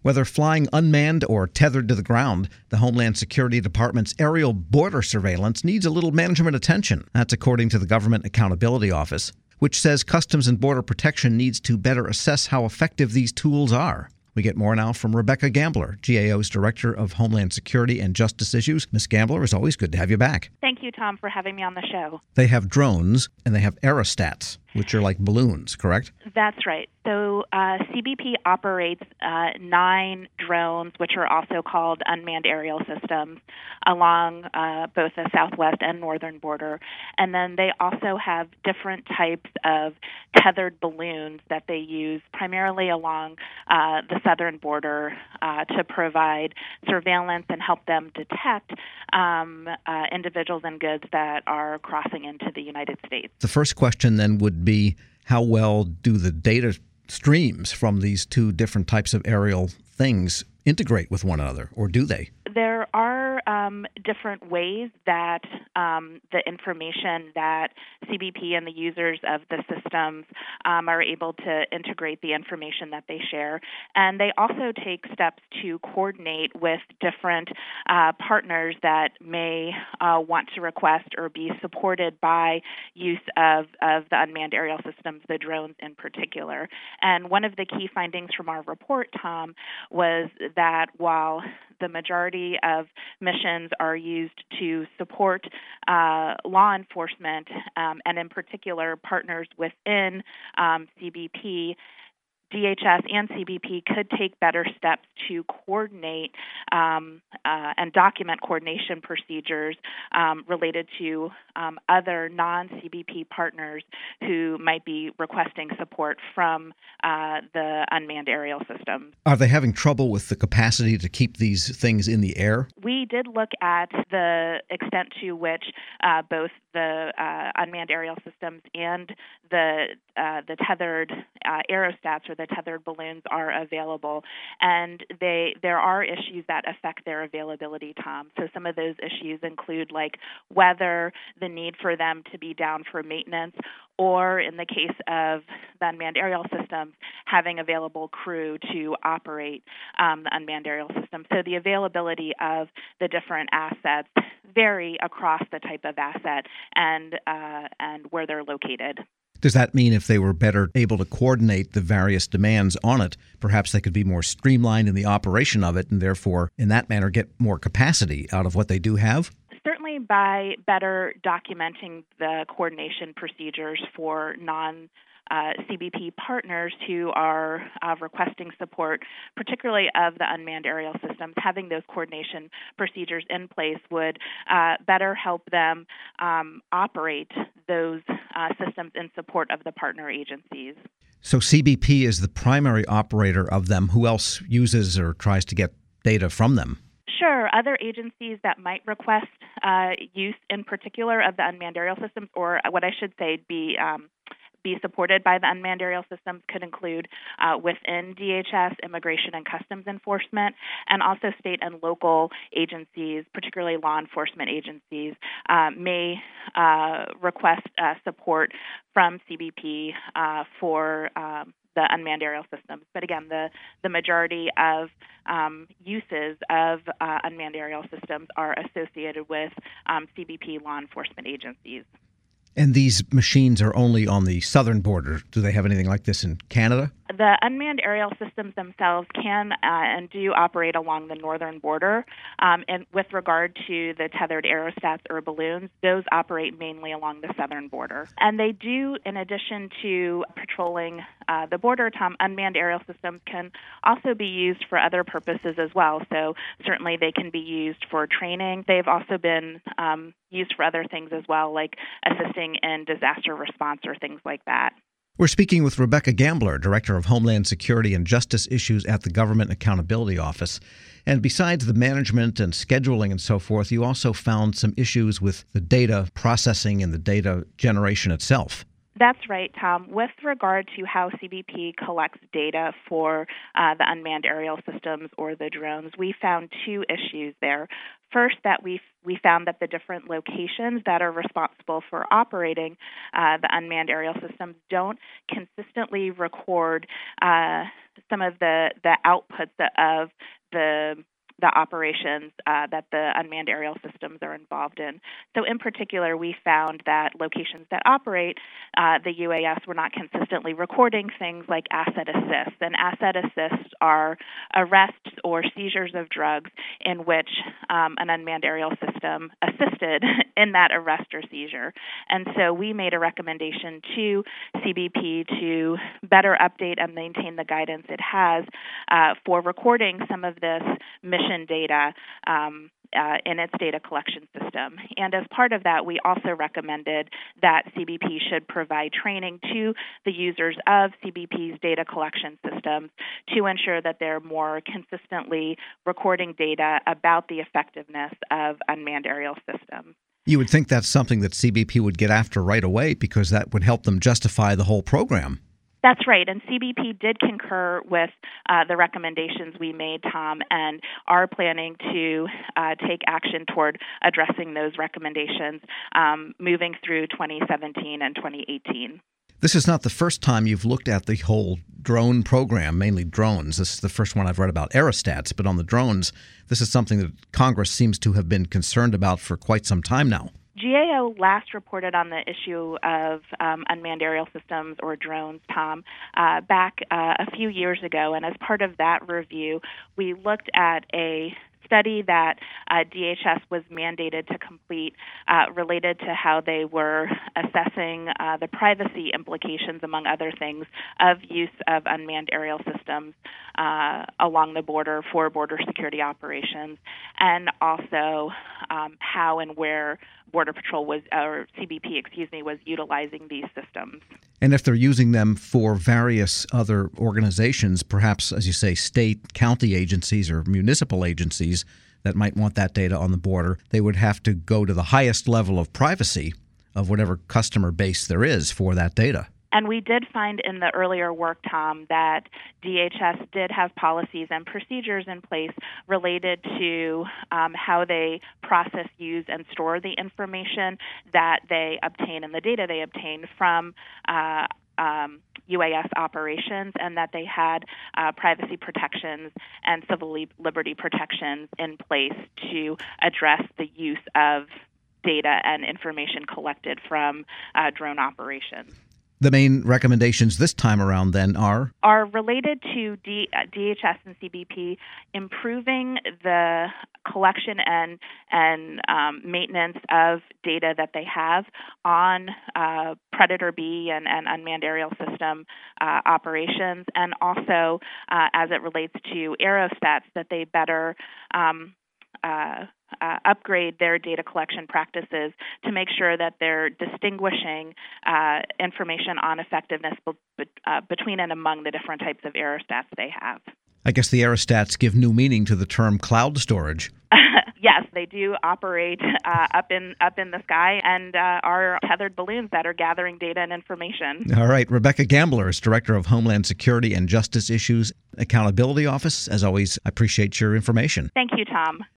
Whether flying unmanned or tethered to the ground, the Homeland Security Department's aerial border surveillance needs a little management attention. That's according to the Government Accountability Office, which says Customs and Border Protection needs to better assess how effective these tools are. We get more now from Rebecca Gambler, GAO's Director of Homeland Security and Justice Issues. Ms. Gambler, it's always good to have you back. Thank you, Tom, for having me on the show. They have drones and they have aerostats, which are like balloons, correct? That's right. So CBP operates 9 drones, which are also called unmanned aerial systems, along both the southwest and northern border. And then they also have different types of tethered balloons that they use primarily along the southern border to provide surveillance and help them detect individuals and goods that are crossing into the United States. The first question then would be, how well do the data streams from these two different types of aerial things integrate with one another, or do they? There are different ways that the information that CBP and the users of the systems are able to integrate the information that they share. And they also take steps to coordinate with different partners that may want to request or be supported by use of the unmanned aerial systems, the drones in particular. And one of the key findings from our report, Tom, was that while the majority of missions are used to support law enforcement and in particular partners within CBP, DHS and CBP could take better steps to coordinate and document coordination procedures related to other non-CBP partners who might be requesting support from the unmanned aerial system. Are they having trouble with the capacity to keep these things in the air? We did look at the extent to which both the unmanned aerial systems and the tethered aerostats or the tethered balloons are available, and there are issues that affect their availability, Tom. So some of those issues include like whether the need for them to be down for maintenance, or in the case of the unmanned aerial systems, having available crew to operate the unmanned aerial system. So the availability of the different assets vary across the type of asset and where they're located. Does that mean if they were better able to coordinate the various demands on it, perhaps they could be more streamlined in the operation of it and therefore, in that manner, get more capacity out of what they do have? Certainly by better documenting the coordination procedures for CBP partners who are requesting support, particularly of the unmanned aerial systems, having those coordination procedures in place would better help them operate those systems in support of the partner agencies. So CBP is the primary operator of them. Who else uses or tries to get data from them? Sure. Other agencies that might request use in particular of the unmanned aerial systems, or what I should say be supported by the unmanned aerial systems, could include within DHS, Immigration and Customs Enforcement, and also state and local agencies, particularly law enforcement agencies, may request support from CBP for the unmanned aerial systems. But again, the majority of uses of unmanned aerial systems are associated with CBP law enforcement agencies. And these machines are only on the southern border. Do they have anything like this in Canada? The unmanned aerial systems themselves can and do operate along the northern border. And with regard to the tethered aerostats or balloons, those operate mainly along the southern border. And they do, in addition to patrolling the border, Tom, unmanned aerial systems can also be used for other purposes as well. So certainly they can be used for training. They've also been used for other things as well, like assisting in disaster response or things like that. We're speaking with Rebecca Gambler, Director of Homeland Security and Justice Issues at the Government Accountability Office. And besides the management and scheduling and so forth, you also found some issues with the data processing and the data generation itself. That's right, Tom. With regard to how CBP collects data for the unmanned aerial systems or the drones, we found two issues there. First, that we found that the different locations that are responsible for operating the unmanned aerial systems don't consistently record some of the outputs of the operations that the unmanned aerial systems are involved in. So in particular, we found that locations that operate the UAS were not consistently recording things like asset assists. And asset assists are arrests or seizures of drugs in which an unmanned aerial system assisted in that arrest or seizure. And so we made a recommendation to CBP to better update and maintain the guidance it has for recording some of this mission data in its data collection system. And as part of that, we also recommended that CBP should provide training to the users of CBP's data collection systems to ensure that they're more consistently recording data about the effectiveness of unmanned aerial systems. You would think that's something that CBP would get after right away because that would help them justify the whole program. That's right, and CBP did concur with the recommendations we made, Tom, and are planning to take action toward addressing those recommendations moving through 2017 and 2018. This is not the first time you've looked at the whole drone program, mainly drones. This is the first one I've read about aerostats, but on the drones, this is something that Congress seems to have been concerned about for quite some time now. GAO last reported on the issue of unmanned aerial systems or drones, Tom, back a few years ago. And as part of that review, we looked at a study that DHS was mandated to complete related to how they were assessing the privacy implications, among other things, of use of unmanned aerial systems along the border for border security operations, and also how and where Border Patrol was utilizing these systems. And if they're using them for various other organizations, perhaps, as you say, state, county agencies or municipal agencies that might want that data on the border, they would have to go to the highest level of privacy of whatever customer base there is for that data. And we did find in the earlier work, Tom, that DHS did have policies and procedures in place related to how they process, use, and store the information that they obtain and the data they obtain from UAS operations, and that they had privacy protections and civil liberty protections in place to address the use of data and information collected from drone operations. The main recommendations this time around, then, are related to DHS and CBP improving the collection and maintenance of data that they have on Predator B and unmanned aerial system operations, and also as it relates to aerostats, that they better upgrade their data collection practices to make sure that they're distinguishing information on effectiveness between and among the different types of aerostats they have. I guess the aerostats give new meaning to the term cloud storage. Yes, they do operate up in the sky and are tethered balloons that are gathering data and information. All right. Rebecca Gambler is Director of Homeland Security and Justice Issues Accountability Office. As always, I appreciate your information. Thank you, Tom.